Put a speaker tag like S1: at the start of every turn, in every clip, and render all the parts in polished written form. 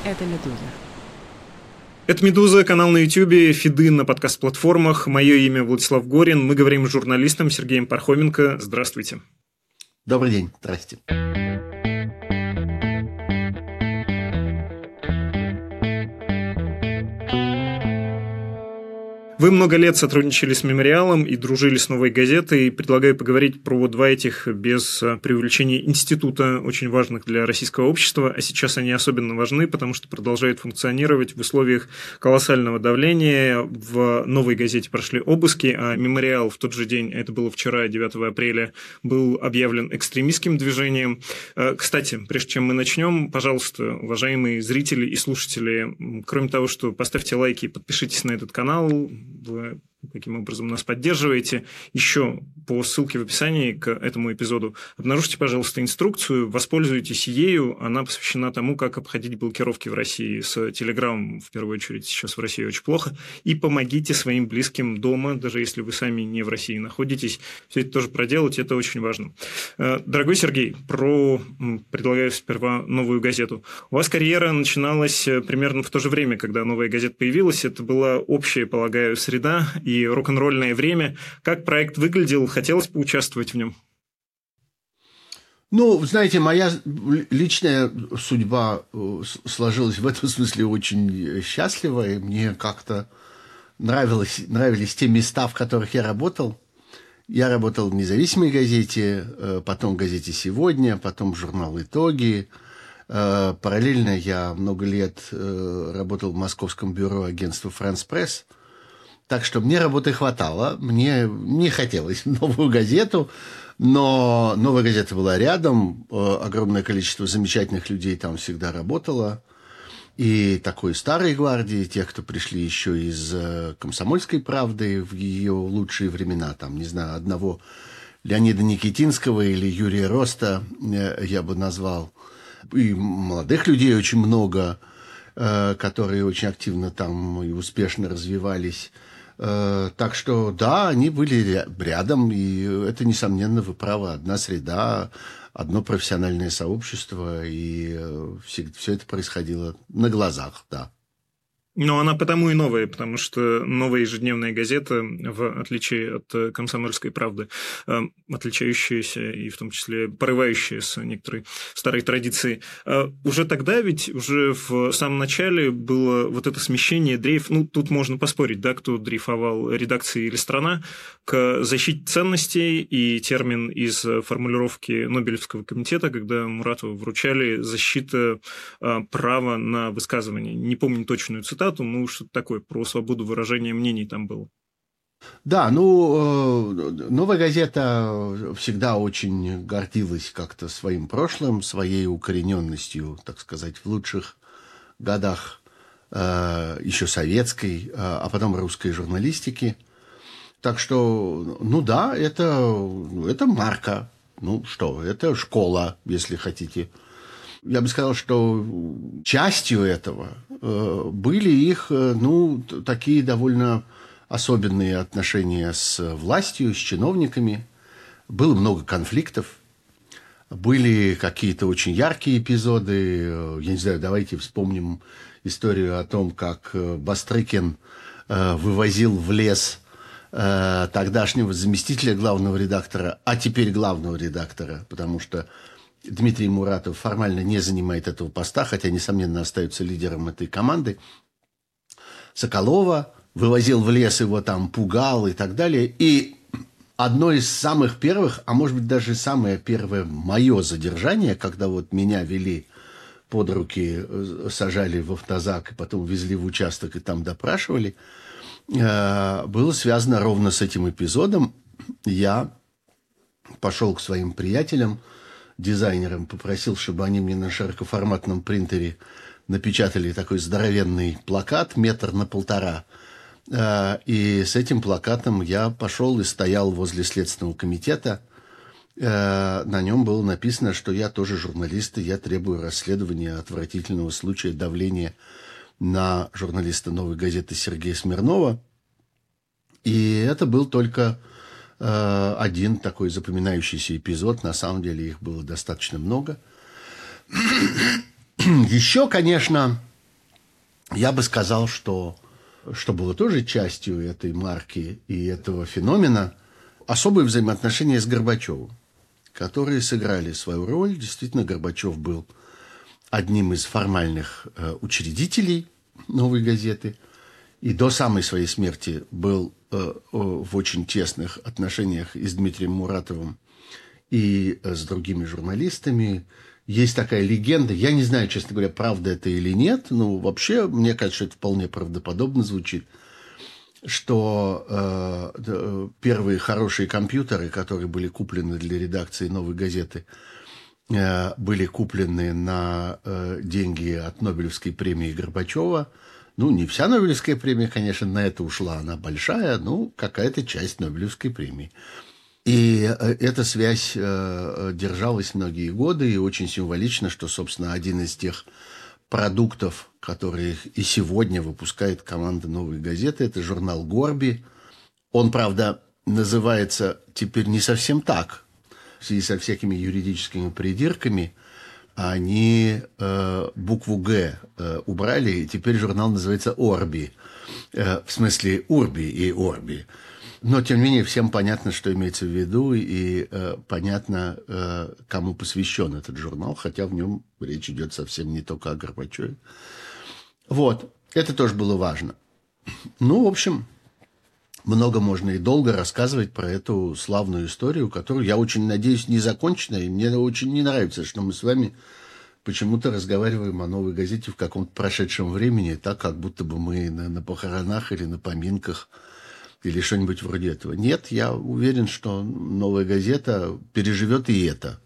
S1: Это «Медуза».
S2: Это «Медуза», канал на Ютьюбе, фиды на подкаст-платформах. Мое имя Владислав Горин. Мы говорим с журналистом Сергеем Пархоменко. Здравствуйте.
S3: Добрый день. Здрасте.
S2: Вы много лет сотрудничали с «Мемориалом» и дружили с «Новой газетой». Предлагаю поговорить про два этих без преувеличения института, очень важных для российского общества. А сейчас они особенно важны, потому что продолжают функционировать в условиях колоссального давления. В «Новой газете» прошли обыски, а «Мемориал» в тот же день, это было вчера, 9 апреля, был объявлен экстремистским движением. Кстати, прежде чем мы начнем, пожалуйста, уважаемые зрители и слушатели, кроме того, что поставьте лайки и подпишитесь на этот канал, вы каким образом нас поддерживаете. Еще по ссылке в описании к этому эпизоду обнаружьте, пожалуйста, инструкцию, воспользуйтесь ею. Она посвящена тому, как обходить блокировки в России с Телеграмом, в первую очередь, сейчас в России очень плохо. И помогите своим близким дома, даже если вы сами не в России находитесь. Все это тоже проделать, это очень важно. Дорогой Сергей, предлагаю сперва «Новую газету». У вас карьера начиналась примерно в то же время, когда «Новая газета» появилась. Это была общая, полагаю, среда и рок-н-ролльное время. Как проект выглядел? Хотелось поучаствовать в нем?
S3: Ну, знаете, моя личная судьба сложилась в этом смысле очень счастливо, и мне как-то нравились те места, в которых я работал. Я работал в независимой газете, потом в газете «Сегодня», потом в журнал «Итоги». Параллельно я много лет работал в московском бюро агентства «Франс Пресс». Так что мне работы хватало, мне не хотелось новую газету, но новая газета была рядом, огромное количество замечательных людей там всегда работало, и такой старой гвардии, тех, кто пришли еще из «Комсомольской правды» в ее лучшие времена, там, не знаю, одного Леонида Никитинского или Юрия Роста я бы назвал, и молодых людей очень много, которые очень активно там и успешно развивались. Так что, да, они были рядом, и это, несомненно, вы правы, одна среда, одно профессиональное сообщество, и все это происходило на глазах, да.
S2: Но она потому и новая, потому что новая ежедневная газета, в отличие от «Комсомольской правды», отличающаяся и в том числе порывающаяся некоторой старой традиции. Уже тогда ведь, уже в самом начале было вот это смещение, дрейф, ну, тут можно поспорить, да, кто дрейфовал, редакция или страна, к защите ценностей, и термин из формулировки Нобелевского комитета, когда Муратову вручали защита права на высказывание. Не помню точную цитату, ну, что-то такое, про свободу выражения мнений там было.
S3: Да, ну, «Новая газета» всегда очень гордилась как-то своим прошлым, своей укорененностью, так сказать, в лучших годах еще советской, а потом русской журналистики. Так что, ну да, это марка, ну что, это школа, если хотите. Я бы сказал, что частью этого были их, ну, такие довольно особенные отношения с властью, с чиновниками. Было много конфликтов, были какие-то очень яркие эпизоды. Я не знаю, давайте вспомним историю о том, как Бастрыкин вывозил в лес тогдашнего заместителя главного редактора, а теперь главного редактора, потому что Дмитрий Муратов формально не занимает этого поста, хотя, несомненно, остается лидером этой команды. Соколова вывозил в лес, его там пугал и так далее. И одно из самых первых, а может быть даже самое первое мое задержание, когда вот меня вели под руки, сажали в автозак и потом везли в участок и там допрашивали, было связано ровно с этим эпизодом. Я пошел к своим приятелям, дизайнерам, попросил, чтобы они мне на широкоформатном принтере напечатали такой здоровенный плакат 1,5 метра. И с этим плакатом я пошел и стоял возле Следственного комитета. На нем было написано, что я тоже журналист, и я требую расследования отвратительного случая давления на журналиста «Новой газеты» Сергея Смирнова. И это был только один такой запоминающийся эпизод. На самом деле их было достаточно много. Еще, конечно, Я бы сказал, что было тоже частью этой марки и этого феномена, особые взаимоотношения с Горбачевым, которые сыграли свою роль. Действительно, Горбачев был одним из формальных учредителей «Новой газеты» и до самой своей смерти был в очень тесных отношениях и с Дмитрием Муратовым, и с другими журналистами. Есть такая легенда, я не знаю, честно говоря, правда это или нет, но вообще, мне кажется, что это вполне правдоподобно звучит, что первые хорошие компьютеры, которые были куплены для редакции «Новой газеты», были куплены на деньги от Нобелевской премии Горбачева. Ну, не вся Нобелевская премия, конечно, на это ушла, она большая, но какая-то часть Нобелевской премии. И эта связь держалась многие годы, и очень символично, что, собственно, один из тех продуктов, которые и сегодня выпускает команда «Новой газеты», это журнал «Горби». Он, правда, называется теперь не совсем так, в связи со всякими юридическими придирками. Они букву «Г» убрали, и теперь журнал называется «Орби». В смысле «Урби» и «Орби». Но, тем не менее, всем понятно, что имеется в виду, и понятно, кому посвящен этот журнал, хотя в нем речь идет совсем не только о Горбачеве. Вот, это тоже было важно. Ну, в общем, много можно и долго рассказывать про эту славную историю, которую, я очень надеюсь, не закончена, и мне очень не нравится, что мы с вами почему-то разговариваем о «Новой газете» в каком-то прошедшем времени, так, как будто бы мы на похоронах или на поминках или что-нибудь вроде этого. Нет, я уверен, что «Новая газета» переживет и это,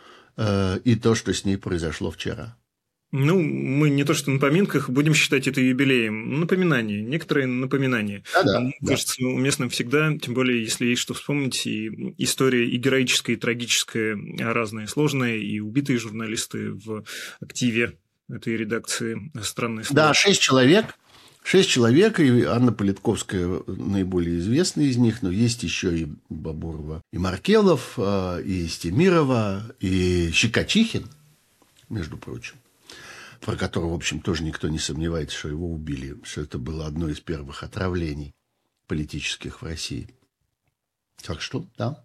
S3: и то, что с ней произошло вчера.
S2: Ну, мы не то что на поминках, будем считать это юбилеем. Напоминание, некоторые напоминания.
S3: Да.
S2: Кажется, уместным всегда, тем более, если есть что вспомнить, и история и героическая, и трагическая, разная, сложная, и убитые журналисты в активе этой редакции «Странное слово».
S3: Да, 6 человек. 6 человек, и Анна Политковская наиболее известная из них, но есть еще и Бабурова, и Маркелов, и Стемирова, и Щекочихин, между прочим, про которого, в общем, тоже никто не сомневается, что его убили, что это было одно из первых отравлений политических в России. Так что, да.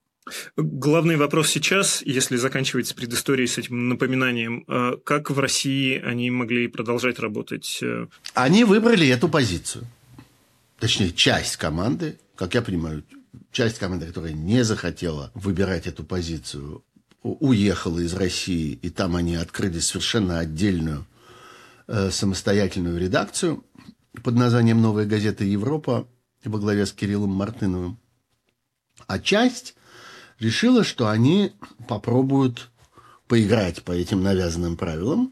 S2: Главный вопрос сейчас, если заканчивать с предысторией, с этим напоминанием, как в России они могли продолжать работать?
S3: Они выбрали эту позицию. Точнее, часть команды, как я понимаю, часть команды, которая не захотела выбирать эту позицию, уехала из России, и там они открыли совершенно отдельную самостоятельную редакцию под названием «Новая газета Европа» во главе с Кириллом Мартыновым. А часть решила, что они попробуют поиграть по этим навязанным правилам.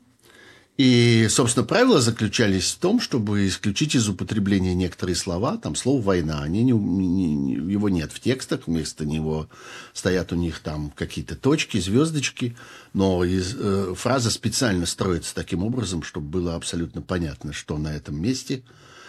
S3: И, собственно, правила заключались в том, чтобы исключить из употребления некоторые слова, там слово «война», его нет в текстах, вместо него стоят у них там какие-то точки, звездочки, но фраза специально строится таким образом, чтобы было абсолютно понятно, что на этом месте.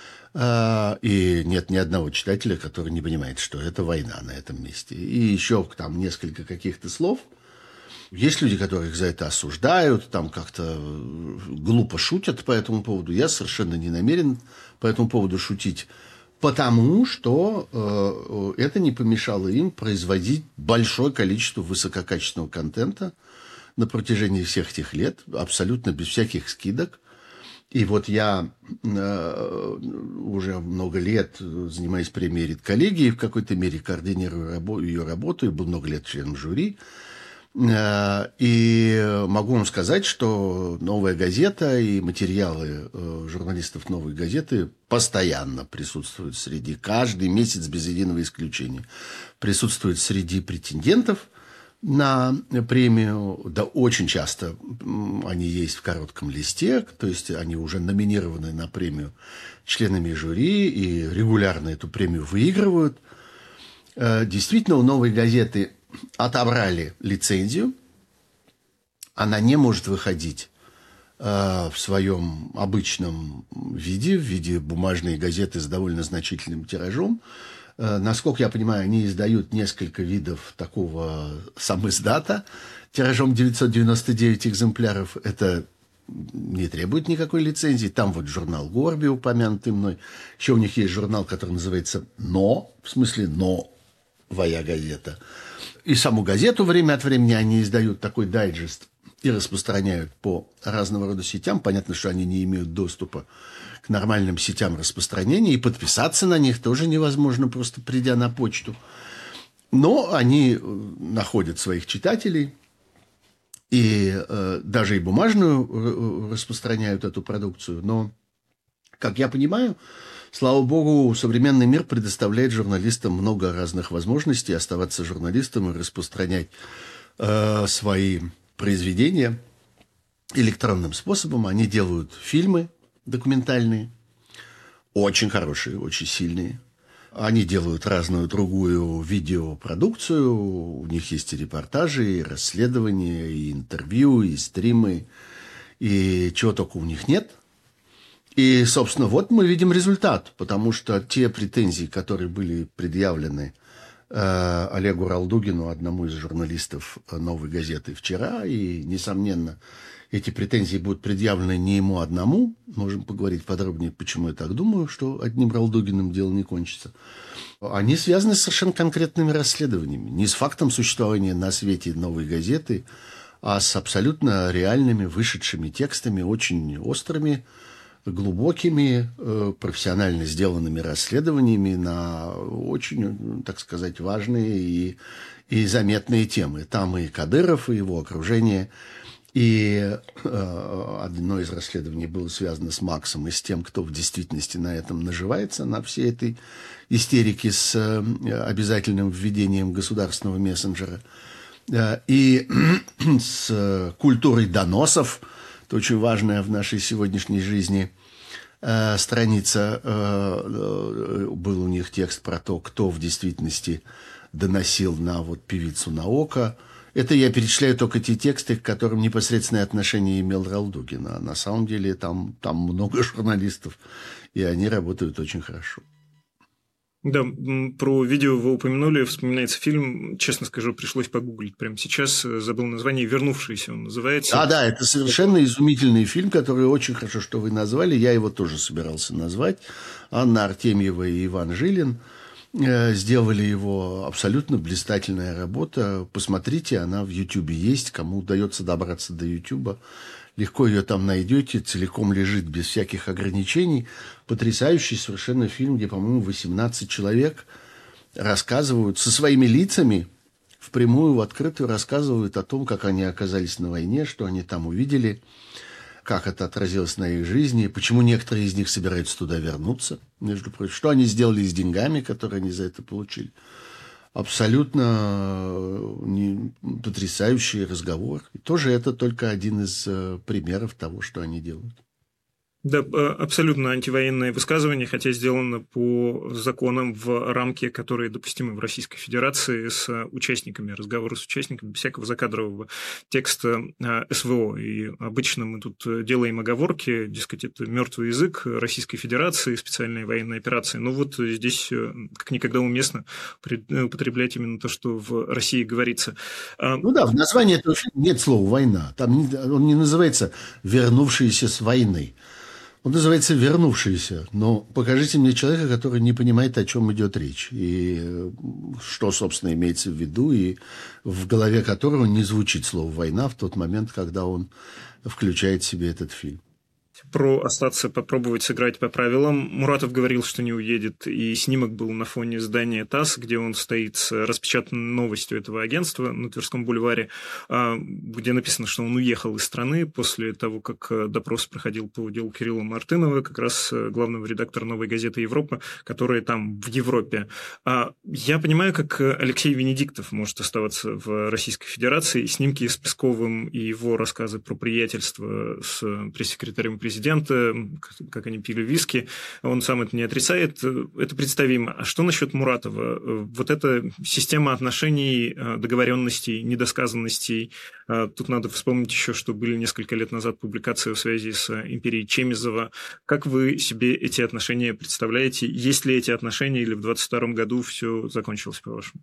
S3: И нет ни одного читателя, который не понимает, что это война на этом месте. И еще там несколько каких-то слов. Есть люди, которых за это осуждают, там как-то глупо шутят по этому поводу. Я совершенно не намерен по этому поводу шутить, потому что это не помешало им производить большое количество высококачественного контента на протяжении всех этих лет, абсолютно без всяких скидок. И вот я уже много лет занимаюсь премией редколлегии, в какой-то мере координирую ее работу, и был много лет членом жюри. И могу вам сказать, что «Новая газета» и материалы журналистов «Новой газеты» постоянно присутствуют каждый месяц без единого исключения, присутствуют среди претендентов на премию, да, очень часто они есть в коротком листе, то есть они уже номинированы на премию членами жюри и регулярно эту премию выигрывают. Действительно, у «Новой газеты» отобрали лицензию, она не может выходить в своем обычном виде, в виде бумажной газеты с довольно значительным тиражом. Насколько я понимаю, они издают несколько видов такого самиздата тиражом 999 экземпляров. Это не требует никакой лицензии. Там вот журнал «Горби», упомянутый мной. Еще у них есть журнал, который называется «Но», в смысле «Новая газета». И саму газету время от времени они издают такой дайджест и распространяют по разного рода сетям. Понятно, что они не имеют доступа к нормальным сетям распространения, и подписаться на них тоже невозможно, просто придя на почту. Но они находят своих читателей, и даже и бумажную распространяют эту продукцию. Но, как я понимаю, слава богу, современный мир предоставляет журналистам много разных возможностей оставаться журналистом и распространять свои произведения электронным способом. Они делают фильмы документальные, очень хорошие, очень сильные. Они делают разную другую видеопродукцию. У них есть и репортажи, и расследования, и интервью, и стримы, и чего только у них нет. И, собственно, вот мы видим результат, потому что те претензии, которые были предъявлены Олегу Ралдугину, одному из журналистов «Новой газеты» вчера, и, несомненно, эти претензии будут предъявлены не ему одному. Можем поговорить подробнее, почему я так думаю, что одним Ралдугиным дело не кончится. Они связаны с совершенно конкретными расследованиями. Не с фактом существования на свете «Новой газеты», а с абсолютно реальными, вышедшими текстами, очень острыми, глубокими, профессионально сделанными расследованиями на очень, так сказать, важные и заметные темы. Там и Кадыров, и его окружение. И одно из расследований было связано с Максом и с тем, кто в действительности на этом наживается, на всей этой истерике с обязательным введением государственного мессенджера. И с культурой доносов. Это очень важная в нашей сегодняшней жизни страница. Был у них текст про то, кто в действительности доносил на вот певицу Наока. Это я перечисляю только те тексты, к которым непосредственное отношение имел Ралдугин. А на самом деле там много журналистов, и они работают очень хорошо.
S2: Да, про видео вы упомянули, вспоминается фильм, честно скажу, пришлось погуглить прямо сейчас, забыл название, «Вернувшийся» он называется.
S3: Да, это совершенно изумительный фильм, который очень хорошо, что вы назвали, я его тоже собирался назвать. Анна Артемьева и Иван Жилин сделали его, абсолютно блистательная работа. Посмотрите, она в Ютубе есть, кому удается добраться до Ютуба. Легко ее там найдете, целиком лежит, без всяких ограничений. Потрясающий совершенно фильм, где, по-моему, 18 человек рассказывают со своими лицами, впрямую, в открытую рассказывают о том, как они оказались на войне, что они там увидели, как это отразилось на их жизни, почему некоторые из них собираются туда вернуться, между прочим, что они сделали с деньгами, которые они за это получили. Абсолютно потрясающий разговор. И тоже это только один из примеров того, что они делают.
S2: Да, абсолютно антивоенное высказывание, хотя сделано по законам в рамке, которые допустимы в Российской Федерации, с участниками, разговоры с участниками, без всякого закадрового текста СВО. И обычно мы тут делаем оговорки, дескать, это мертвый язык Российской Федерации, специальная военная операция. Но вот здесь как никогда уместно употреблять именно то, что в России говорится.
S3: Ну да, в названии этого фильма нет слова «война». Там он не называется «вернувшиеся с войны». Он называется «Вернувшиеся». Но покажите мне человека, который не понимает, о чем идет речь. И что, собственно, имеется в виду. И в голове которого не звучит слово «война» в тот момент, когда он включает в себе этот фильм.
S2: Про остаться, попробовать сыграть по правилам. Муратов говорил, что не уедет, и снимок был на фоне здания ТАСС, где он стоит с распечатанной новостью этого агентства на Тверском бульваре, где написано, что он уехал из страны после того, как допрос проходил по делу Кирилла Мартынова, как раз главного редактора «Новой газеты Европа», которая там в Европе. Я понимаю, как Алексей Венедиктов может оставаться в Российской Федерации. Снимки с Песковым и его рассказы про приятельство с пресс-секретарем президента, как они пили виски, он сам это не отрицает, это представимо. А что насчет Муратова? Вот эта система отношений, договоренностей, недосказанностей, тут надо вспомнить еще, что были несколько лет назад публикации в связи с империей Чемизова. Как вы себе эти отношения представляете? Есть ли эти отношения, или в 2022 году все закончилось, по-вашему?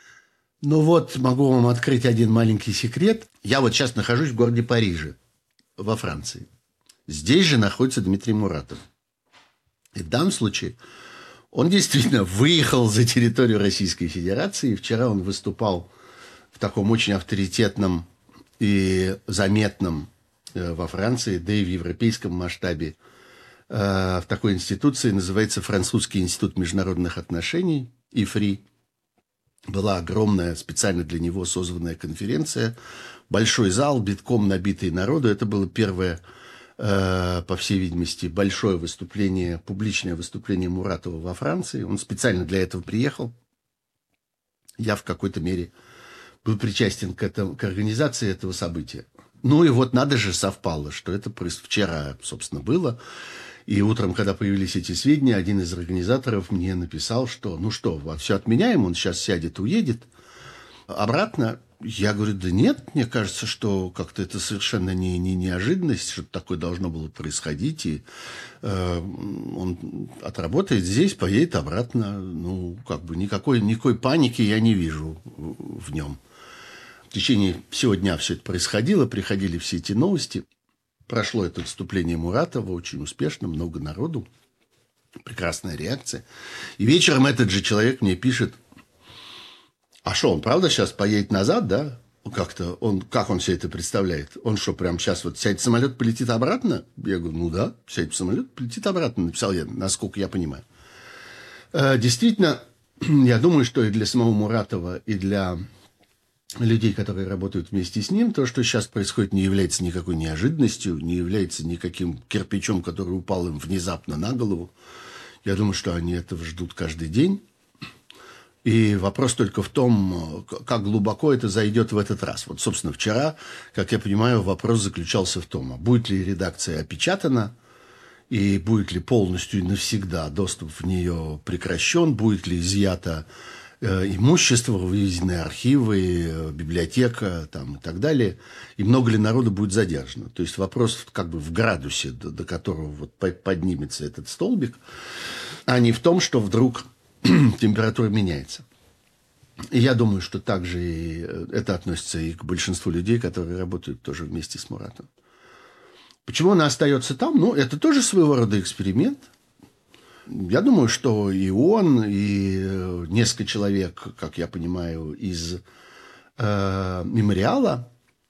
S3: Ну вот, могу вам открыть один маленький секрет. Я вот сейчас нахожусь в городе Париже. во Франции. Здесь же находится Дмитрий Муратов. И в данном случае он действительно выехал за территорию Российской Федерации. И вчера он выступал в таком очень авторитетном и заметном во Франции, да и в европейском масштабе, в такой институции, называется Французский институт международных отношений, ИФРИ. Была огромная, специально для него созванная конференция, большой зал, битком набитый народу. Это было первое, по всей видимости, большое выступление, публичное выступление Муратова во Франции. Он специально для этого приехал. Я в какой-то мере был причастен к организации этого события. Ну и вот надо же совпало, что это вчера, собственно, было. И утром, когда появились эти сведения, один из организаторов мне написал, что ну что, все отменяем, он сейчас сядет, уедет. Обратно я говорю, да нет, мне кажется, что как-то это совершенно не неожиданность, что такое должно было происходить. И он отработает здесь, поедет обратно. Ну, как бы никакой паники я не вижу в нем. В течение всего дня все это происходило, приходили все эти новости. Прошло это выступление Муратова очень успешно, много народу, прекрасная реакция. И вечером этот же человек мне пишет, а что, он правда сейчас поедет назад, да? Как-то как он все это представляет? Он что, прямо сейчас вот сядет в самолет, полетит обратно? Я говорю, ну да, сядет в самолет, полетит обратно, написал я, насколько я понимаю. Действительно, я думаю, что и для самого Муратова, и для людей, которые работают вместе с ним, то, что сейчас происходит, не является никакой неожиданностью, не является никаким кирпичом, который упал им внезапно на голову. Я думаю, что они этого ждут каждый день. И вопрос только в том, как глубоко это зайдет в этот раз. Вот, собственно, вчера, как я понимаю, вопрос заключался в том, будет ли редакция опечатана, и будет ли полностью и навсегда доступ в нее прекращен, будет ли изъято имущество, вывезенные архивы, библиотека там, и так далее, и много ли народу будет задержано. То есть вопрос как бы в градусе, до которого вот поднимется этот столбик, а не в том, что вдруг температура меняется. И я думаю, что также и это относится и к большинству людей, которые работают тоже вместе с Муратовым. Почему она остается там? Ну, это тоже своего рода эксперимент. Я думаю, что и он, и несколько человек, как я понимаю, из мемориала,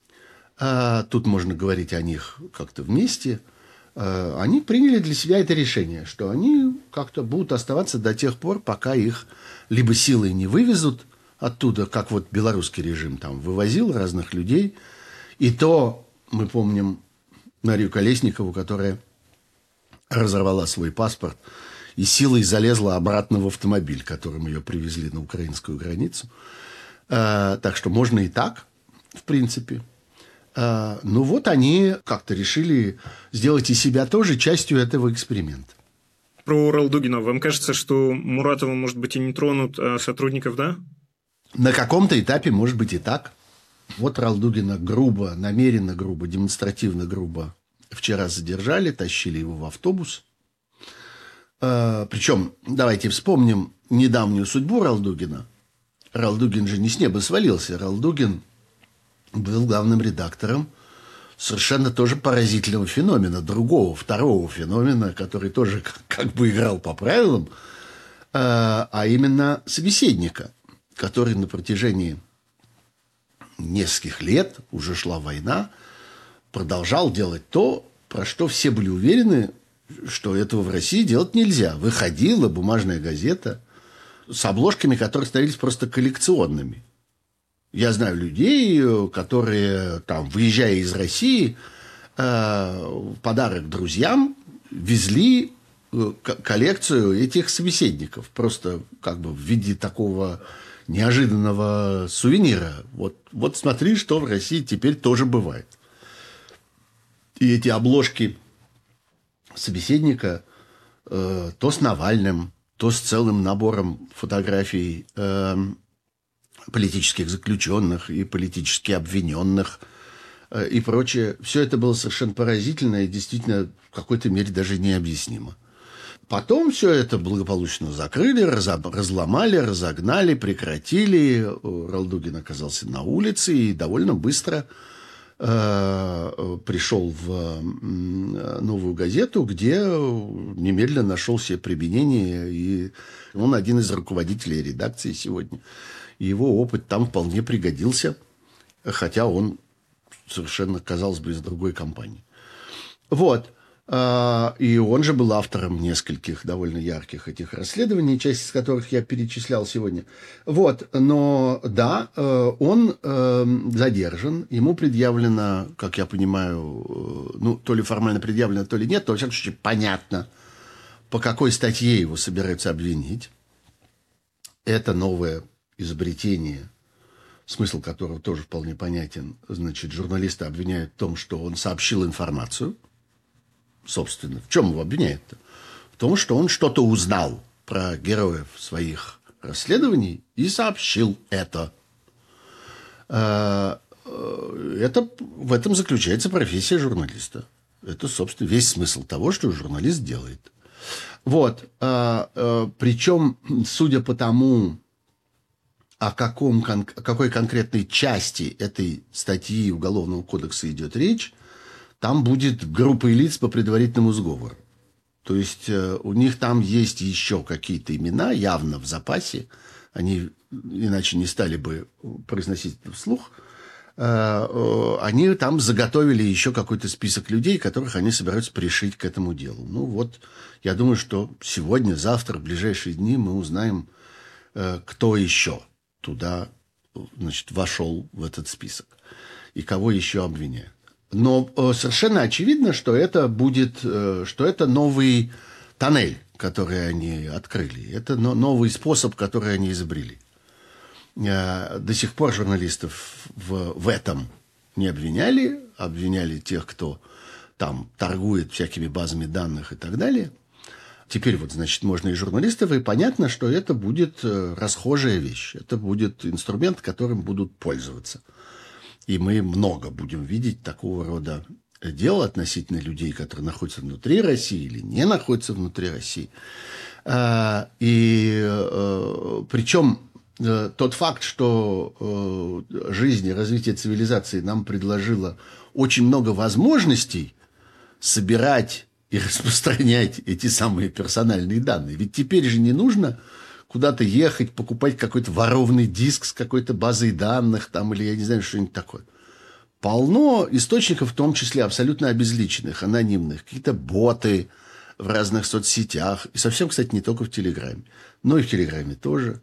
S3: тут можно говорить о них как-то вместе, они приняли для себя это решение, что они как-то будут оставаться до тех пор, пока их либо силой не вывезут оттуда, как вот белорусский режим там вывозил разных людей. И то мы помним Марию Колесникову, которая разорвала свой паспорт и силой залезла обратно в автомобиль, которым ее привезли на украинскую границу. Так что можно и так, в принципе. Ну вот они как-то решили сделать и себя тоже частью этого эксперимента.
S2: Про Ралдугина. Вам кажется, что Муратова, может быть, и не тронут, а сотрудников, да?
S3: На каком-то этапе, может быть, и так. Вот Ралдугина грубо, намеренно грубо, демонстративно грубо вчера задержали, тащили его в автобус. Причем, давайте вспомним недавнюю судьбу Ралдугина. Ралдугин же не с неба свалился. Ралдугин был главным редактором совершенно тоже поразительного феномена, второго феномена, который тоже как бы играл по правилам, а именно собеседника, который на протяжении нескольких лет, уже шла война, продолжал делать то, про что все были уверены, что этого в России делать нельзя. Выходила бумажная газета с обложками, которые становились просто коллекционными. Я знаю людей, которые, там, выезжая из России, в подарок друзьям везли коллекцию этих собеседников. Просто как бы в виде такого неожиданного сувенира. Вот смотри, что в России теперь тоже бывает. И эти обложки собеседника то с Навальным, то с целым набором фотографий политических заключенных и политически обвиненных и прочее. Все это было совершенно поразительно и действительно в какой-то мере даже необъяснимо. Потом все это благополучно закрыли, разломали, разогнали, прекратили. Ралдугин оказался на улице и довольно быстро пришел в «Новую газету», где немедленно нашел себе применение, и он один из руководителей редакции сегодня. И его опыт там вполне пригодился, хотя он совершенно, казалось бы, из другой компании. Вот. И он же был автором нескольких довольно ярких этих расследований, часть из которых я перечислял сегодня. Вот, но да, он задержан, ему предъявлено, как я понимаю, ну, то ли формально предъявлено, то ли нет, но, во всяком случае, понятно, по какой статье его собираются обвинить. Это новое изобретение, смысл которого тоже вполне понятен. Значит, журналиста обвиняют в том, что он сообщил информацию. Собственно, в чем его обвиняют-то? В том, что он что-то узнал про героев своих расследований и сообщил это. В этом заключается профессия журналиста. Это, собственно, весь смысл того, что журналист делает. Вот. Причем, судя по тому, о какой конкретной части этой статьи Уголовного кодекса идет речь, там будет группа лиц по предварительному сговору. То есть у них там есть еще какие-то имена явно в запасе. Они иначе не стали бы произносить это вслух. Они там заготовили еще какой-то список людей, которых они собираются пришить к этому делу. Ну вот, я думаю, что сегодня, завтра, в ближайшие дни мы узнаем, кто еще туда, значит, вошел в этот список и кого еще обвиняют. Но совершенно очевидно, что это будет, что это новый тоннель, который они открыли. Это новый способ, который они изобрели. До сих пор журналистов в этом не обвиняли. Обвиняли тех, кто там торгует всякими базами данных и так далее. Теперь вот, значит, можно и журналистов, и понятно, что это будет расхожая вещь. Это будет инструмент, которым будут пользоваться. И мы много будем видеть такого рода дел относительно людей, которые находятся внутри России или не находятся внутри России. Причем тот факт, что жизнь и развитие цивилизации нам предложило очень много возможностей собирать и распространять эти самые персональные данные. Ведь теперь же не нужно куда-то ехать, покупать какой-то ворованный диск с какой-то базой данных там, или я не знаю, что-нибудь такое. Полно источников, в том числе абсолютно обезличенных, анонимных, какие-то боты в разных соцсетях. И совсем, кстати, не только в Телеграме, но и в Телеграме тоже.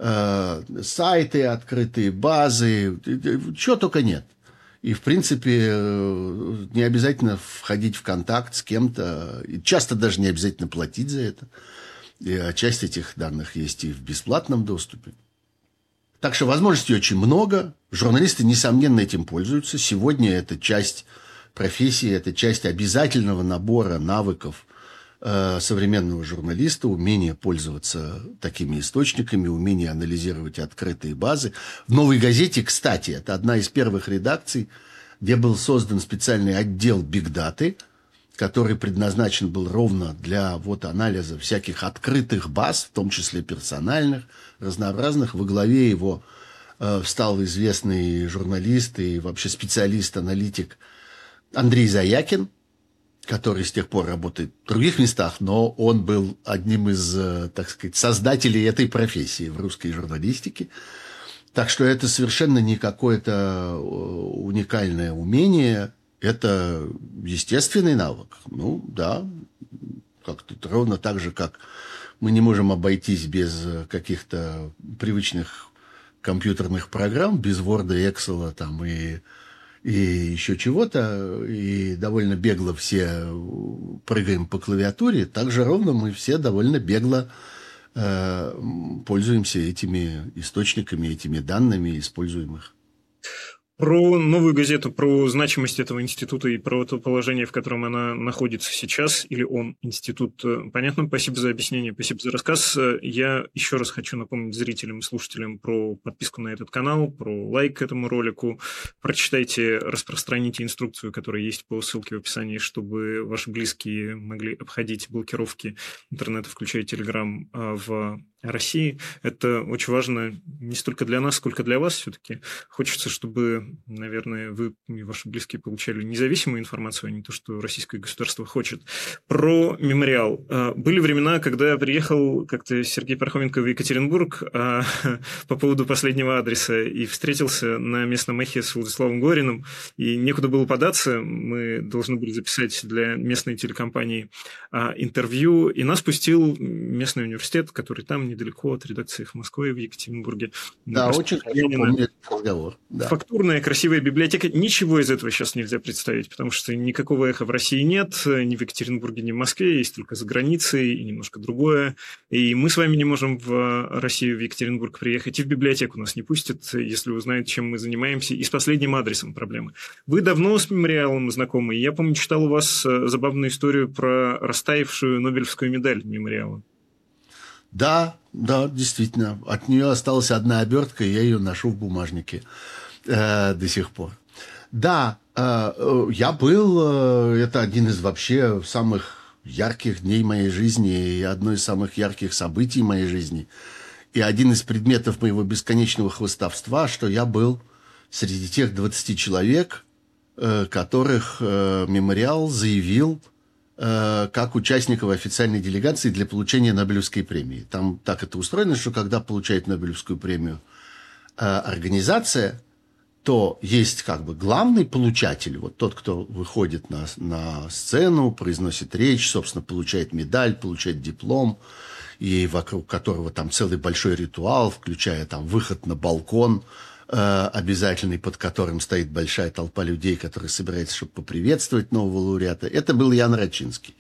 S3: Сайты, открытые базы, чего только нет. И, в принципе, не обязательно входить в контакт с кем-то. И часто даже не обязательно платить за это. И часть этих данных есть и в бесплатном доступе. Так что возможностей очень много. Журналисты, несомненно, этим пользуются. Сегодня это часть профессии, это часть обязательного набора навыков современного журналиста, умение пользоваться такими источниками, умение анализировать открытые базы. В «Новой газете», кстати, это одна из первых редакций, где был создан специальный отдел бигдаты, который предназначен был ровно для вот анализа всяких открытых баз, в том числе персональных, разнообразных. Во главе его встал известный журналист и вообще специалист-аналитик Андрей Заякин, который с тех пор работает в других местах, но он был одним из, так сказать, создателей этой профессии в русской журналистике. Так что это совершенно не какое-то уникальное умение, это естественный навык. Ну, да, как-то ровно так же, как мы не можем обойтись без каких-то привычных компьютерных программ, без Word, Excel там, и еще чего-то, и довольно бегло все прыгаем по клавиатуре, так же ровно мы все довольно бегло пользуемся этими источниками, этими данными, используем их.
S2: Про «Новую газету», про значимость этого института и про то положение, в котором она находится сейчас, или он, институт, понятно. Спасибо за объяснение, спасибо за рассказ. Я еще раз хочу напомнить зрителям и слушателям про подписку на этот канал, про лайк к этому ролику. Прочитайте, распространите инструкцию, которая есть по ссылке в описании, чтобы ваши близкие могли обходить блокировки интернета, включая Telegram, в о России. Это очень важно не столько для нас, сколько для вас все-таки. Хочется, чтобы, наверное, вы и ваши близкие получали независимую информацию, а не то, что российское государство хочет. Про мемориал. Были времена, когда приехал как-то Сергей Пархоменко в Екатеринбург по поводу последнего адреса и встретился на местном эхе с Владиславом Гориным, и некуда было податься. Мы должны были записать для местной телекомпании интервью, и нас пустил местный университет, который там недалеко от редакции «Эхо Москвы» в Екатеринбурге.
S3: Да, очень хорошо помню этот разговор. Да.
S2: Фактурная, красивая библиотека. Ничего из этого сейчас нельзя представить, потому что никакого эхо в России нет, ни в Екатеринбурге, ни в Москве, есть только за границей и немножко другое. И мы с вами не можем в Россию, в Екатеринбург приехать, и в библиотеку нас не пустят, если узнают, чем мы занимаемся, и с последним адресом проблемы. Вы давно с мемориалом знакомы, и я, помню, читал у вас забавную историю про растаявшую Нобелевскую медаль мемориала.
S3: Да, действительно. От нее осталась одна обертка, и я ее ношу в бумажнике до сих пор. Да, я был, это один из вообще самых ярких дней моей жизни и одно из самых ярких событий моей жизни. И один из предметов моего бесконечного хвастовства, что я был среди тех 20 человек, которых мемориал заявил как участников официальной делегации для получения Нобелевской премии. Там так это устроено, что когда получает Нобелевскую премию организация, то есть как бы главный получатель, вот тот, кто выходит на сцену, произносит речь, собственно, получает медаль, получает диплом, и вокруг которого там целый большой ритуал, включая там выход на балкон, обязательный, под которым стоит большая толпа людей, которые собираются, чтобы поприветствовать нового лауреата. Это был Ян Рачинский.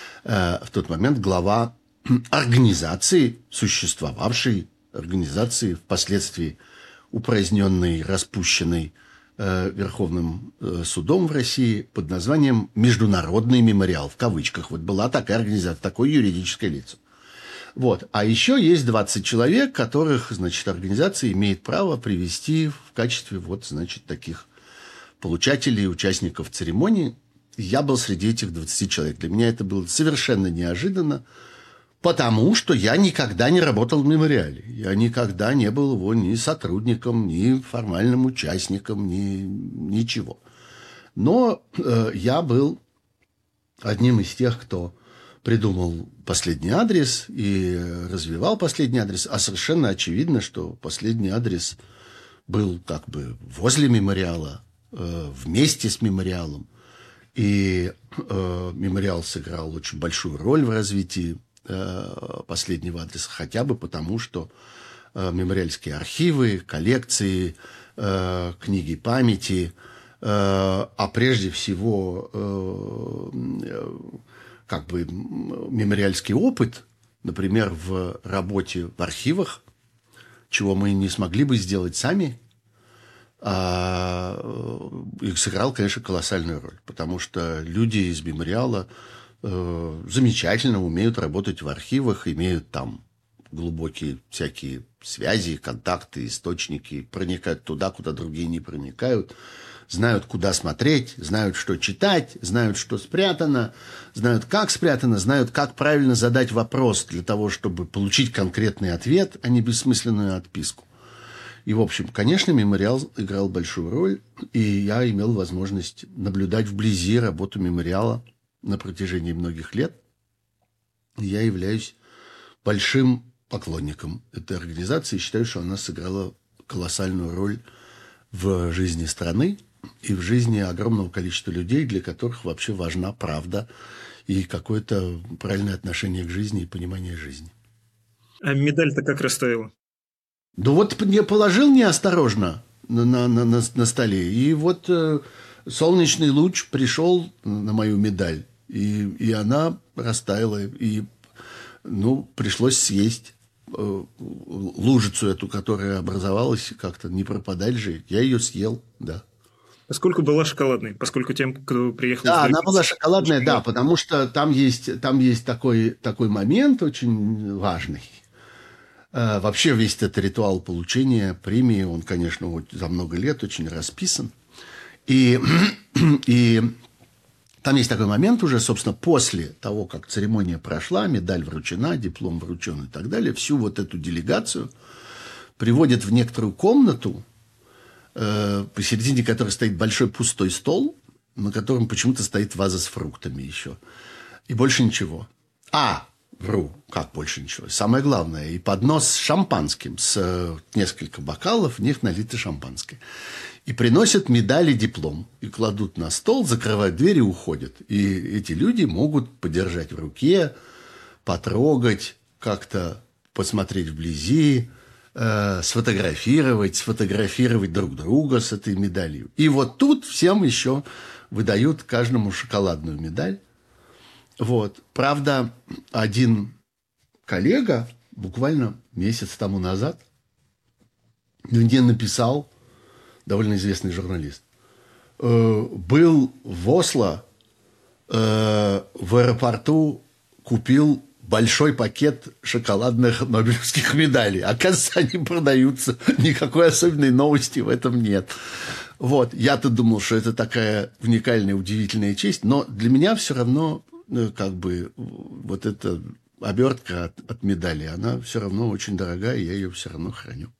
S3: В тот момент глава организации, существовавшей организации, впоследствии упраздненной, распущенной Верховным судом в России под названием «Международный мемориал», в кавычках. Вот была такая организация, такое юридическое лицо. Вот. А еще есть 20 человек, которых, значит, организация имеет право привести в качестве вот, значит, таких получателей, участников церемонии. Я был среди этих 20 человек. Для меня это было совершенно неожиданно, потому что я никогда не работал в мемориале. Я никогда не был его ни сотрудником, ни формальным участником, ничего. Но я был одним из тех, кто придумал последний адрес и развивал последний адрес, а совершенно очевидно, что последний адрес был как бы возле мемориала, вместе с мемориалом, и мемориал сыграл очень большую роль в развитии последнего адреса, хотя бы потому, что мемориальские архивы, коллекции, книги памяти, а прежде всего как бы мемориальский опыт, например, в работе в архивах, чего мы не смогли бы сделать сами, и сыграл, конечно, колоссальную роль, потому что люди из мемориала замечательно умеют работать в архивах, имеют там глубокие всякие связи, контакты, источники, проникают туда, куда другие не проникают, знают, куда смотреть, знают, что читать, знают, что спрятано, знают, как правильно задать вопрос для того, чтобы получить конкретный ответ, а не бессмысленную отписку. И, в общем, конечно, мемориал играл большую роль, и я имел возможность наблюдать вблизи работу мемориала на протяжении многих лет. И я являюсь большим поклонником этой организации и считаю, что она сыграла колоссальную роль в жизни страны и в жизни огромного количества людей, для которых вообще важна правда и какое-то правильное отношение к жизни и понимание жизни.
S2: А медаль-то как растаяла?
S3: Да вот я положил неосторожно на столе, и вот солнечный луч пришел на мою медаль, и она растаяла, и пришлось съесть лужицу эту, которая образовалась, как-то не пропадать же. Я ее съел, да.
S2: Поскольку была шоколадной, поскольку тем, кто приехал...
S3: Да, она была шоколадная, да, потому что там есть такой момент очень важный. Вообще весь этот ритуал получения премии, он, конечно, за много лет очень расписан. И Там есть такой момент уже, собственно, после того, как церемония прошла, медаль вручена, диплом вручен и так далее, всю вот эту делегацию приводят в некоторую комнату, посередине которой стоит большой пустой стол, на котором почему-то стоит ваза с фруктами еще. И больше ничего. Вру, как больше ничего. Самое главное, и поднос с шампанским, с несколько бокалов, в них налито шампанское. И приносят медали, диплом, и кладут на стол, закрывают дверь и уходят. И эти люди могут подержать в руке, потрогать, как-то посмотреть вблизи, сфотографировать друг друга с этой медалью. И вот тут всем еще выдают каждому шоколадную медаль. Вот. Правда, один коллега буквально месяц тому назад мне написал, довольно известный журналист, был в Осло, в аэропорту купил большой пакет шоколадных нобелевских медалей. Оказывается, они продаются, никакой особенной новости в этом нет. Вот. Я-то думал, что это такая уникальная, удивительная честь, но для меня все равно как бы вот эта обертка от медали, она все равно очень дорогая, и я ее все равно храню.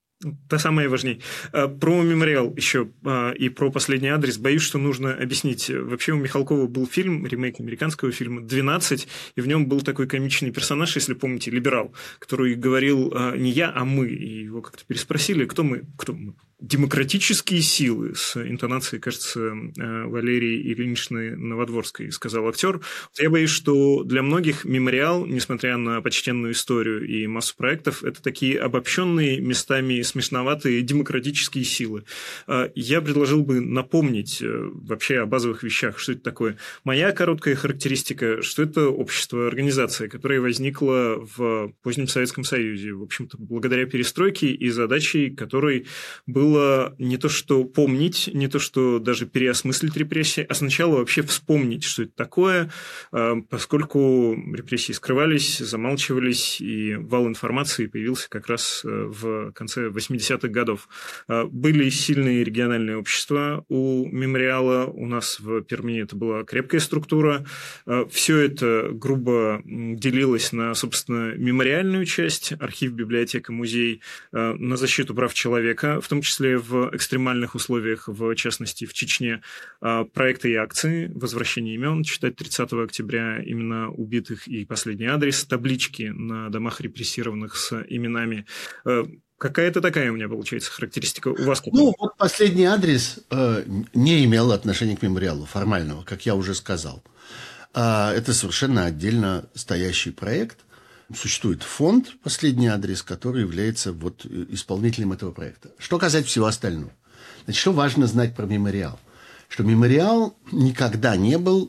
S2: Та самая важней. Про мемориал еще и про последний адрес. Боюсь, что нужно объяснить. Вообще у Михалкова был фильм, ремейк американского фильма «12», и в нем был такой комичный персонаж, если помните, либерал, который говорил не я, а мы. И его как-то переспросили, кто мы? Демократические силы, с интонацией, кажется, Валерии Ильиничны Новодворской, сказал актер. Я боюсь, что для многих мемориал, несмотря на почтенную историю и массу проектов, это такие обобщенные, местами смешноватые демократические силы. Я предложил бы напомнить вообще о базовых вещах, что это такое. Моя короткая характеристика, что это общество, организация, которая возникла в позднем Советском Союзе, в общем-то, благодаря перестройке и задачей которой было не то что помнить, не то что даже переосмыслить репрессии, а сначала вообще вспомнить, что это такое, поскольку репрессии скрывались, замалчивались, и вал информации появился как раз в конце 80-х годов. Были сильные региональные общества у мемориала, у нас в Перми это была крепкая структура. Все это грубо делилось на, собственно, мемориальную часть, архив, библиотека, музей, на защиту прав человека, в том числе в экстремальных условиях, в частности, в Чечне, проекты и акции, возвращение имен, читать 30 октября имена убитых и последний адрес, таблички на домах репрессированных с именами. Какая-то такая у меня получается характеристика. У вас какая?
S3: Вот последний адрес не имел отношения к мемориалу формального, как я уже сказал. Это совершенно отдельно стоящий проект. Существует фонд «Последний адрес», который является вот исполнителем этого проекта. Что касается всего остального. Значит, что важно знать про мемориал? Что мемориал никогда не был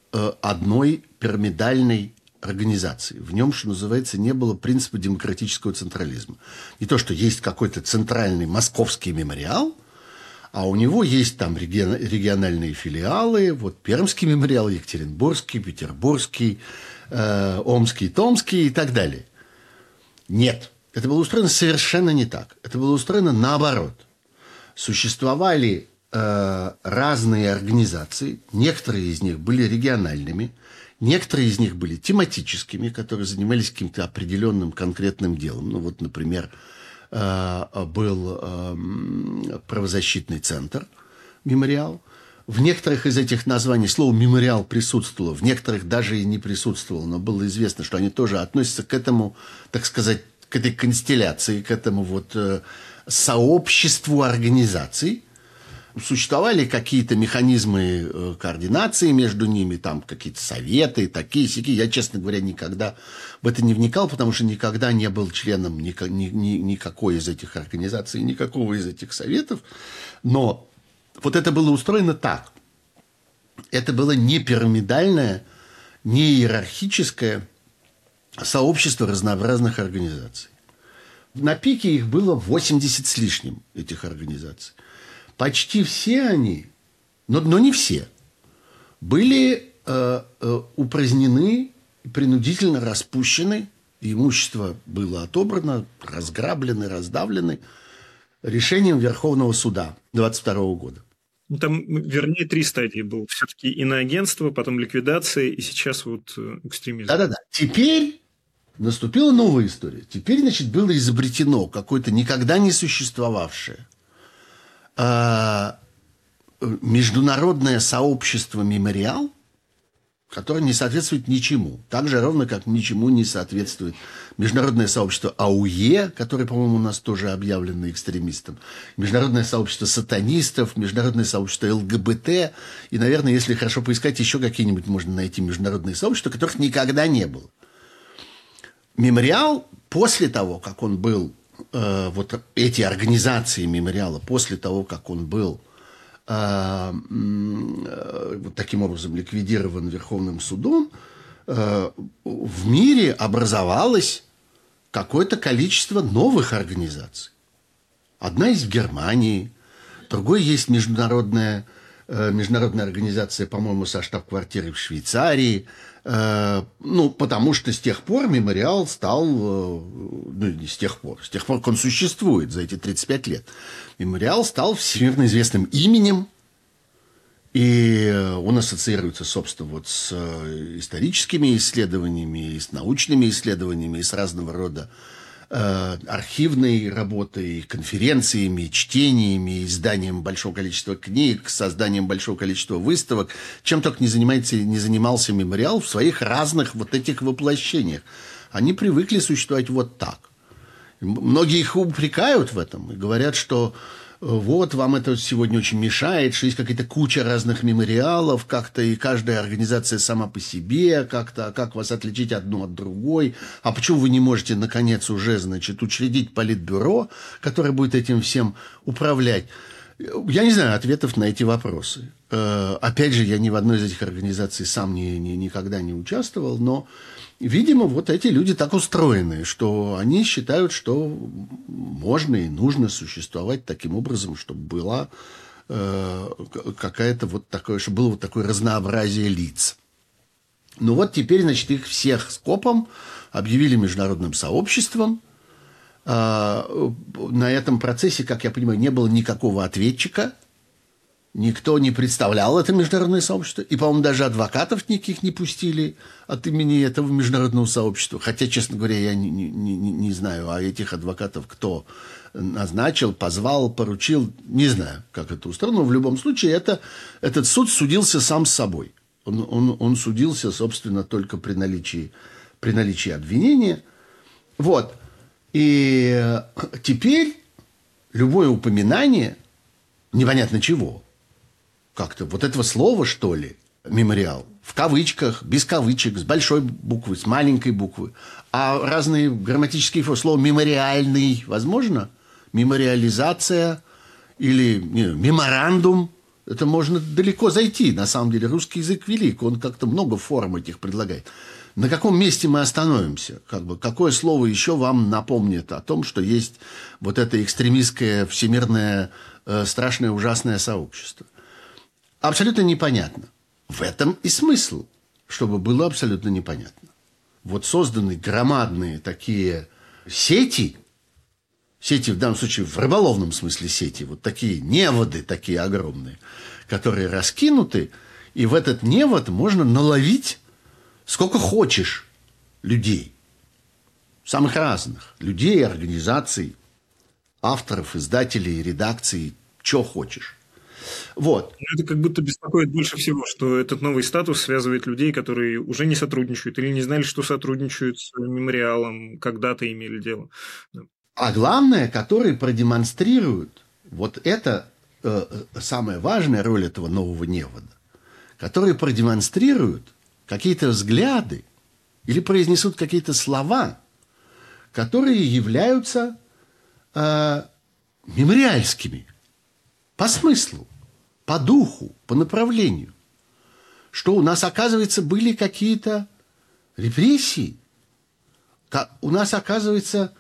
S3: одной пирамидальной организацией. В нем, что называется, не было принципа демократического централизма. Не то, что есть какой-то центральный московский мемориал, а у него есть там региональные филиалы. Вот Пермский мемориал, Екатеринбургский, Петербургский, Омский, Томский и так далее. Нет. Это было устроено совершенно не так. Это было устроено наоборот. Существовали разные организации. Некоторые из них были региональными. Некоторые из них были тематическими, которые занимались каким-то определенным конкретным делом. Ну, вот, например, был правозащитный центр, мемориал. В некоторых из этих названий слово «мемориал» присутствовало, в некоторых даже и не присутствовало, но было известно, что они тоже относятся к этому, так сказать, к этой констелляции, к этому вот сообществу организаций. Существовали какие-то механизмы координации между ними, там какие-то советы, такие-сякие. Я, честно говоря, никогда в это не вникал, потому что никогда не был членом никакой из этих организаций, никакого из этих советов. Но вот это было устроено так. Это было не пирамидальное, не иерархическое сообщество разнообразных организаций. На пике их было 80 с лишним, этих организаций. Почти все они, но не все, были упразднены, принудительно распущены, имущество было отобрано, разграблено, раздавлено решением Верховного суда 22 года.
S2: Ну, там, вернее, 3 стадии было. Все-таки иноагентство, потом ликвидация, и сейчас вот экстремизм.
S3: Да-да-да. Теперь наступила новая история. Теперь, значит, было изобретено какое-то никогда не существовавшее международное сообщество «Мемориал», которое не соответствует ничему. Так же ровно, как ничему не соответствует международное сообщество АУЕ, которое, по-моему, у нас тоже объявлено экстремистом, международное сообщество сатанистов, международное сообщество ЛГБТ. И, наверное, если хорошо поискать, еще какие-нибудь можно найти международные сообщества, которых никогда не было. Мемориал, после того, как он был, вот эти организации мемориала, после того, как он был вот таким образом ликвидирован Верховным судом, в мире образовалось какое-то количество новых организаций. Одна есть в Германии, другой есть международная организация, по-моему, со штаб-квартирой в Швейцарии. Ну, потому что с тех пор мемориал стал, ну, не с тех пор, как он существует за эти 35 лет, мемориал стал всемирно известным именем, и он ассоциируется, собственно, вот с историческими исследованиями, и с научными исследованиями, и с разного рода архивной работой, конференциями, чтениями, изданием большого количества книг, созданием большого количества выставок. Чем только не занимался мемориал в своих разных вот этих воплощениях. Они привыкли существовать вот так. Многие их упрекают в этом и говорят, что вот вам это сегодня очень мешает, что есть какая-то куча разных мемориалов, как-то и каждая организация сама по себе, как-то, как вас отличить одну от другой, а почему вы не можете, наконец, уже, значит, учредить политбюро, которое будет этим всем управлять? Я не знаю ответов на эти вопросы. Опять же, я ни в одной из этих организаций сам никогда не участвовал, но, видимо, вот эти люди так устроены, что они считают, что можно и нужно существовать таким образом, чтобы была какая-то вот такое, чтобы было вот такое разнообразие лиц. Ну вот теперь, значит, их всех скопом объявили международным сообществом. На этом процессе, как я понимаю, не было никакого ответчика. Никто не представлял это международное сообщество. И, по-моему, даже адвокатов никаких не пустили от имени этого международного сообщества. Хотя, честно говоря, я не знаю, а этих адвокатов кто назначил, позвал, поручил. Не знаю, как это устроено. Но в любом случае этот суд судился сам с собой. Он судился, собственно, только при наличии обвинения. Вот. И теперь любое упоминание непонятно чего, как-то вот этого слова, что ли, мемориал, в кавычках, без кавычек, с большой буквы, с маленькой буквы, а разные грамматические формы, слово «мемориальный», возможно, мемориализация или меморандум, это можно далеко зайти, на самом деле, русский язык велик, он как-то много форм этих предлагает. На каком месте мы остановимся? Какое слово еще вам напомнит о том, что есть вот это экстремистское, всемирное, страшное, ужасное сообщество? Абсолютно непонятно. В этом и смысл, чтобы было абсолютно непонятно. Вот созданы громадные такие сети в данном случае в рыболовном смысле сети, вот такие неводы, такие огромные, которые раскинуты, и в этот невод можно наловить сколько хочешь людей, самых разных, людей, организаций, авторов, издателей, редакций, что хочешь. Вот.
S2: Это как будто беспокоит больше всего, что этот новый статус связывает людей, которые уже не сотрудничают или не знали, что сотрудничают с мемориалом, когда-то имели дело.
S3: А главное, которые продемонстрируют, вот это самая важная роль этого нового невода, которые продемонстрируют какие-то взгляды или произнесут какие-то слова, которые являются мемориальскими по смыслу, по духу, по направлению. Что у нас, оказывается, были какие-то репрессии, у нас, оказывается,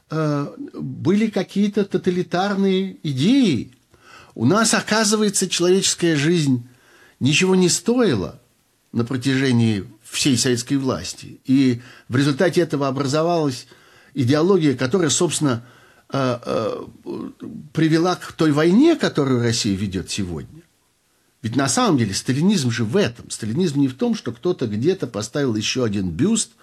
S3: были какие-то тоталитарные идеи, у нас, оказывается, человеческая жизнь ничего не стоила на протяжении всей советской власти. И в результате этого образовалась идеология, которая, собственно, привела к той войне, которую Россия ведет сегодня. Ведь на самом деле сталинизм же в этом. Сталинизм не в том, что кто-то где-то поставил еще один бюст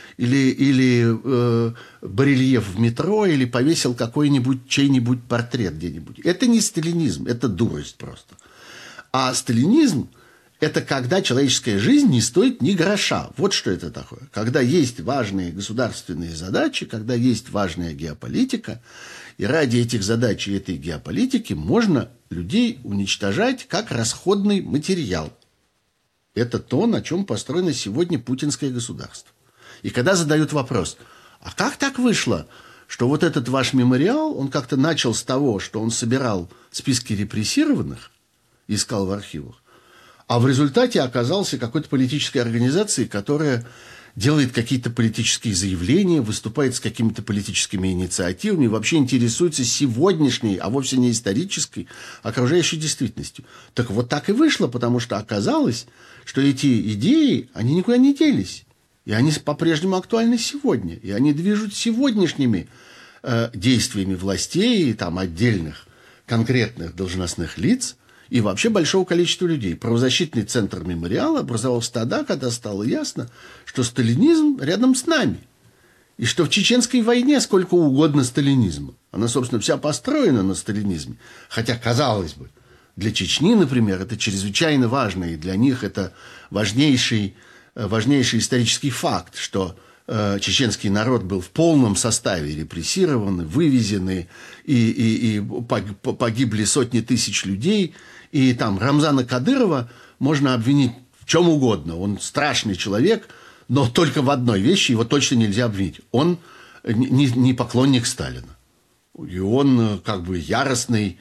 S3: или барельеф в метро, или повесил какой-нибудь чей-нибудь портрет где-нибудь. Это не сталинизм, это дурость просто. А сталинизм – это когда человеческая жизнь не стоит ни гроша. Вот что это такое. Когда есть важные государственные задачи, когда есть важная геополитика, и ради этих задач и этой геополитики можно людей уничтожать как расходный материал. Это то, на чем построено сегодня путинское государство. И когда задают вопрос, а как так вышло, что вот этот ваш мемориал, он как-то начал с того, что он собирал списки репрессированных, искал в архивах, а в результате оказался какой-то политической организацией, которая делает какие-то политические заявления, выступает с какими-то политическими инициативами, вообще интересуется сегодняшней, а вовсе не исторической, окружающей действительностью. Так вот так и вышло, потому что оказалось, что эти идеи, они никуда не делись. И они по-прежнему актуальны сегодня. И они движут сегодняшними действиями властей и там, отдельных конкретных должностных лиц и вообще большого количества людей. Правозащитный центр «Мемориал» образовался тогда, когда стало ясно, что сталинизм рядом с нами. И что в Чеченской войне сколько угодно сталинизма. Она, собственно, вся построена на сталинизме. Хотя, казалось бы, для Чечни, например, это чрезвычайно важно. И для них это важнейший исторический факт, что чеченский народ был в полном составе репрессирован, вывезены, и погибли сотни тысяч людей. И там Рамзана Кадырова можно обвинить в чем угодно. Он страшный человек, но только в одной вещи его точно нельзя обвинить. Он не поклонник Сталина. И он как бы яростный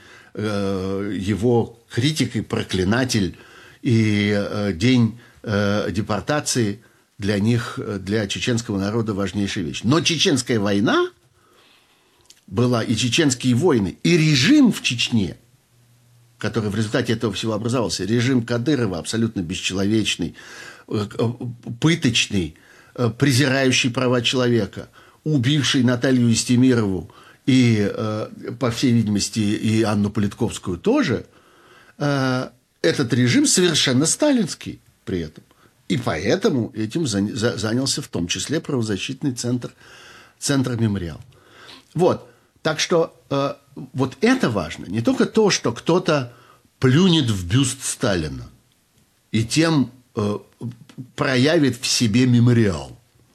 S3: его критик и проклинатель. И день депортации для них, для чеченского народа важнейшая вещь. Но чеченская война была, и чеченские войны, и режим в Чечне, который в результате этого всего образовался, режим Кадырова абсолютно бесчеловечный, пыточный, презирающий права человека, убивший Наталью Истемирову и, по всей видимости, и Анну Политковскую тоже, этот режим совершенно сталинский при этом. И поэтому этим занялся в том числе правозащитный центр «Мемориал». Вот. Так что вот это важно. Не только то, что кто-то плюнет в бюст Сталина и тем проявит в себе мемориал.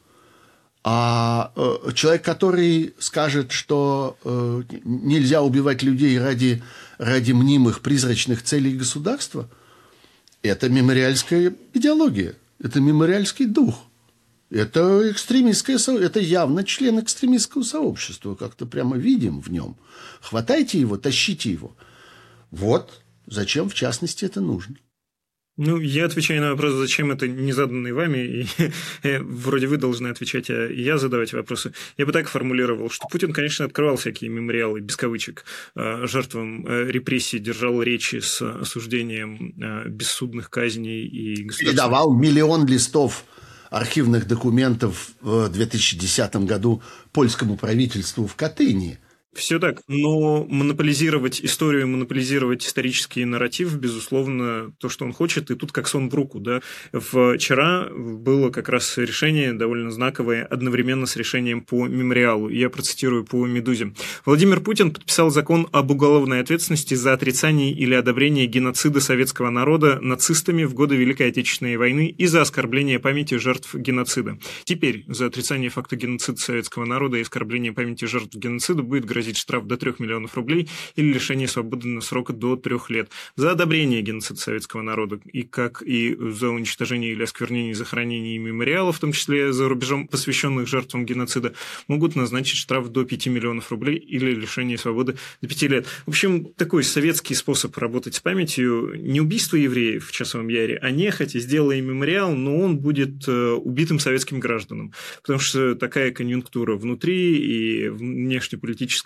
S3: А человек, который скажет, что нельзя убивать людей ради мнимых призрачных целей государства, это мемориальская идеология, это мемориальский дух. Это экстремистское сообщество, это явно член экстремистского сообщества, как-то прямо видим в нем. Хватайте его, тащите его. Вот зачем, в частности, это нужно.
S2: Ну, я отвечаю на вопрос, зачем это не заданный вами, и вроде вы должны отвечать, а я задавать вопросы. Я бы так формулировал, что Путин, конечно, открывал всякие мемориалы, без кавычек, жертвам репрессий, держал речи с осуждением бессудных казней и государственных...
S3: Передавал 1 миллион листов архивных документов в 2010 году польскому правительству в Катынии.
S2: Все так, но монополизировать историю, монополизировать исторический нарратив, безусловно, то, что он хочет, и тут как сон в руку, да. Вчера было как раз решение довольно знаковое одновременно с решением по мемориалу. Я процитирую по «Медузе». Владимир Путин подписал закон об уголовной ответственности за отрицание или одобрение геноцида советского народа нацистами в годы Великой Отечественной войны и за оскорбление памяти жертв геноцида. Теперь за отрицание факта геноцида советского народа и оскорбление памяти жертв геноцида будет грозить штраф до 3 миллионов рублей или лишение свободы на срок до 3 лет. За одобрение геноцида советского народа и как и за уничтожение или осквернение захоронений и мемориалов, в том числе за рубежом, посвященных жертвам геноцида, могут назначить штраф до 5 миллионов рублей или лишение свободы до 5 лет. В общем, такой советский способ работать с памятью. Не убийство евреев в Часовом Яре, а нехотя сделай мемориал, но он будет убитым советским гражданам. Потому что такая конъюнктура внутри и внешнеполитической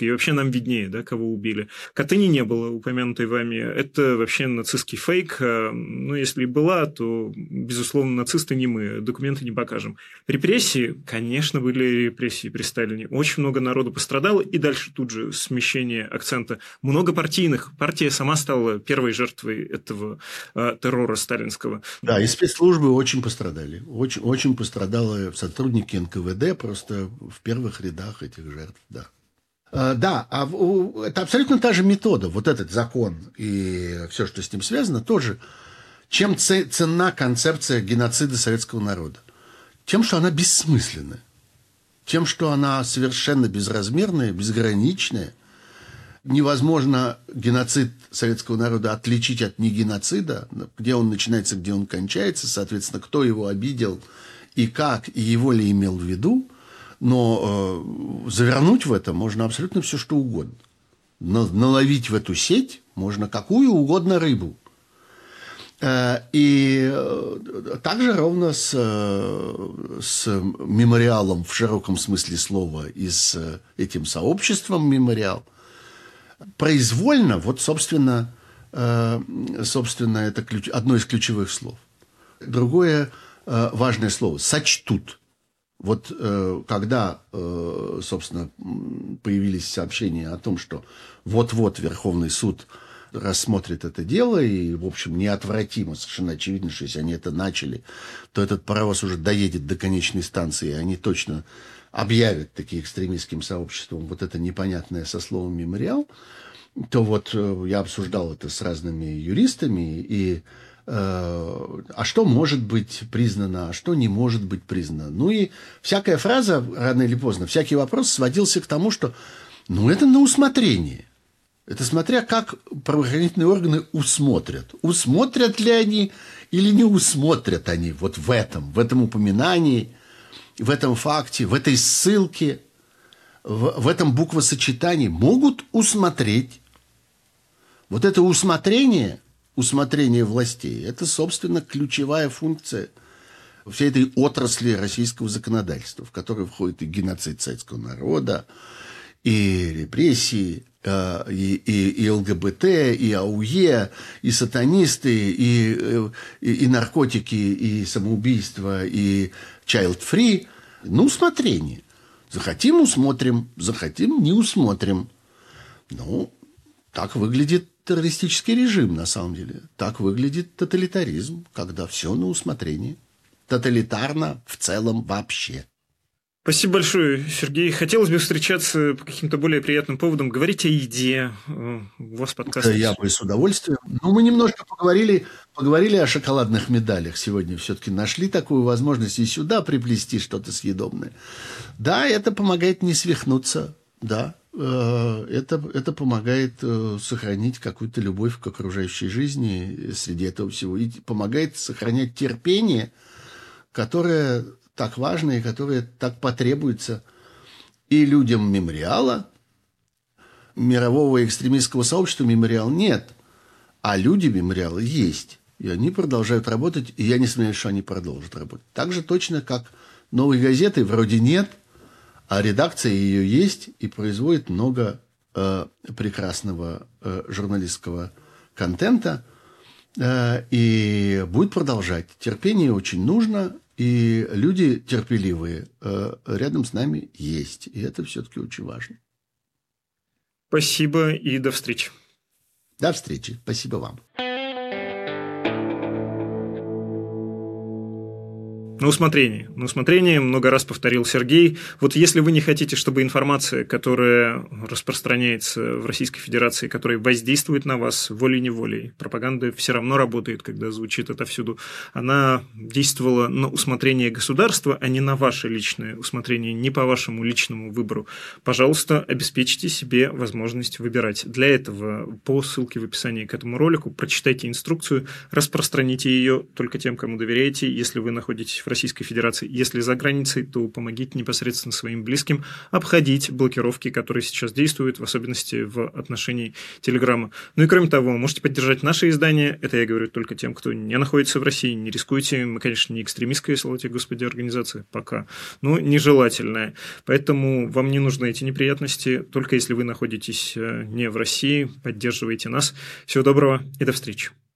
S2: и вообще нам виднее, да, кого убили. Катыни не было упомянутой вами. Это вообще нацистский фейк. Ну, если и была, то, безусловно, нацисты не мы, документы не покажем. Репрессии, конечно, были репрессии при Сталине. Очень много народу пострадало, и дальше тут же смещение акцента. Много партийных. Партия сама стала первой жертвой этого террора сталинского.
S3: Да, и спецслужбы очень пострадали. Очень, очень пострадали сотрудники НКВД просто в первых рядах этих жертв, да. Да, это абсолютно та же метода, вот этот закон и все, что с ним связано, тоже. Чем ценна концепция геноцида советского народа? Тем, что она бессмысленная. Тем, что она совершенно безразмерная, безграничная. Невозможно геноцид советского народа отличить от негеноцида, где он начинается, где он кончается, соответственно, кто его обидел и как, и его ли имел в виду. Но завернуть в это можно абсолютно все, что угодно. Наловить в эту сеть можно какую угодно рыбу. И также ровно с мемориалом в широком смысле слова и с этим сообществом мемориал. Произвольно, вот, собственно, это одно из ключевых слов. Другое важное слово – сочтут. Вот когда, собственно, появились сообщения о том, что вот-вот Верховный суд рассмотрит это дело, и, в общем, неотвратимо, совершенно очевидно, что если они это начали, то этот паровоз уже доедет до конечной станции, и они точно объявят таким экстремистским сообществом вот это непонятное со словом «мемориал», то вот я обсуждал это с разными юристами, и а что может быть признано, а что не может быть признано. Ну и всякая фраза, рано или поздно, всякий вопрос сводился к тому, что это на усмотрение. Это смотря как правоохранительные органы усмотрят. Усмотрят ли они или не усмотрят они вот в этом упоминании, в этом факте, в этой ссылке, в этом буквосочетании. Могут усмотреть. Вот это усмотрение властей, это, собственно, ключевая функция всей этой отрасли российского законодательства, в которую входит и геноцид советского народа, и репрессии, и ЛГБТ, и АУЕ, и сатанисты, и наркотики, и самоубийство, и child-free. Усмотрение. Захотим – усмотрим, захотим – не усмотрим. Так выглядит террористический режим, на самом деле. Так выглядит тоталитаризм, когда все на усмотрение. Тоталитарно в целом вообще.
S2: Спасибо большое, Сергей. Хотелось бы встречаться по каким-то более приятным поводам. Говорить о еде. У вас подкаст.
S3: Да, я бы с удовольствием. Мы немножко поговорили о шоколадных медалях сегодня. Все-таки нашли такую возможность и сюда приплести что-то съедобное. Да, это помогает не свихнуться. Да, это помогает сохранить какую-то любовь к окружающей жизни среди этого всего. И помогает сохранять терпение, которое так важно и которое так потребуется и людям мемориала. Мирового экстремистского сообщества мемориал нет, а люди мемориала есть. И они продолжают работать, и я не сомневаюсь, что они продолжат работать. Так же точно, как «Новой газеты» вроде нет, а редакция ее есть и производит много прекрасного журналистского контента и будет продолжать. Терпение очень нужно, и люди терпеливые рядом с нами есть. И это все-таки очень важно.
S2: Спасибо и до встречи.
S3: До встречи. Спасибо вам.
S2: На усмотрение, много раз повторил Сергей. Вот если вы не хотите, чтобы информация, которая распространяется в Российской Федерации, которая воздействует на вас волей-неволей, пропаганда все равно работает, когда звучит отовсюду, она действовала на усмотрение государства, а не на ваше личное усмотрение, не по вашему личному выбору. Пожалуйста, обеспечьте себе возможность выбирать. Для этого по ссылке в описании к этому ролику прочитайте инструкцию, распространите ее только тем, кому доверяете, если вы находитесь в Российской Федерации. Если за границей, то помогите непосредственно своим близким обходить блокировки, которые сейчас действуют, в особенности в отношении Телеграма. Ну и кроме того, можете поддержать наше издание. Это я говорю только тем, кто не находится в России. Не рискуйте. Мы, конечно, не экстремистская, слава тебе, Господи, организация пока, но нежелательная. Поэтому вам не нужны эти неприятности. Только если вы находитесь не в России, поддерживайте нас. Всего доброго и до встречи.